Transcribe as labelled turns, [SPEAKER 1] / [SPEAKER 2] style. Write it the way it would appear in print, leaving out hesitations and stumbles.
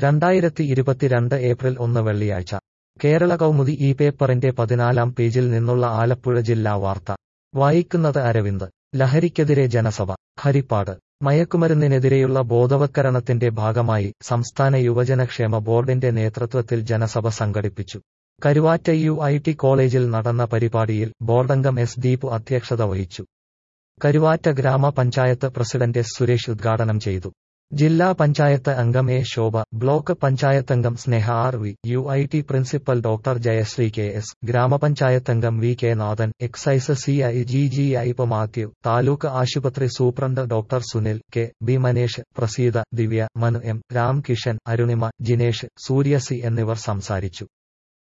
[SPEAKER 1] 2022 April 1 വെള്ളിയാഴ്ച കേരള കൗമുദി ഈ പേപ്പറിന്റെ 14-ാം പേജിൽ നിന്നുള്ള ആലപ്പുഴ ജില്ലാ വാർത്ത വായിക്കുന്നത് അരവിന്ദ്. ലഹരിക്കെതിരെ ജനസഭ ഹരിപ്പാട്. മയക്കുമരുന്നിനെതിരെയുള്ള ബോധവത്കരണത്തിന്റെ ഭാഗമായി സംസ്ഥാന യുവജനക്ഷേമ ബോർഡിന്റെ നേതൃത്വത്തിൽ ജനസഭ സംഘടിപ്പിച്ചു. കരുവാറ്റ UIT കോളേജിൽ നടന്ന പരിപാടിയിൽ ബോർഡംഗം എസ് ദീപു അധ്യക്ഷത വഹിച്ചു. കരുവാറ്റ ഗ്രാമപഞ്ചായത്ത് പ്രസിഡന്റ് എസ് സുരേഷ് ഉദ്ഘാടനം ചെയ്തു. ജില്ലാ പഞ്ചായത്ത് അംഗം എ ശോഭ, ബ്ലോക്ക് പഞ്ചായത്തംഗം Sneha RV, UIT principal doctor Jayasree KS, ഗ്രാമപഞ്ചായത്തംഗം VK Nathan, excise CI GGI Mathew, taluk ആശുപത്രി superintendent doctor Sunil B Manesh, Praseetha, Divya, Manu M, Ramkishan, Arunima, Jinesh, Surya C എന്നിവർ സംസാരിച്ചു.